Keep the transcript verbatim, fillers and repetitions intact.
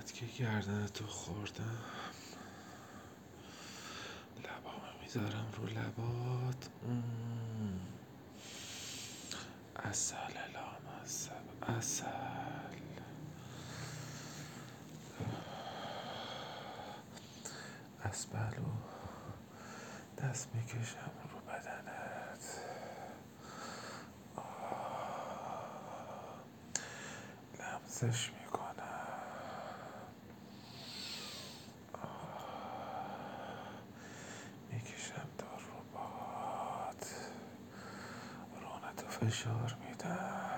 که گردن تو خوردم، لبامو میذارم رو لبات. اصل لامصب اصل از بلو دست میکشم رو بدنت، لمسش میکنم، میکشم تا رو باد، رونتو فشار میدم.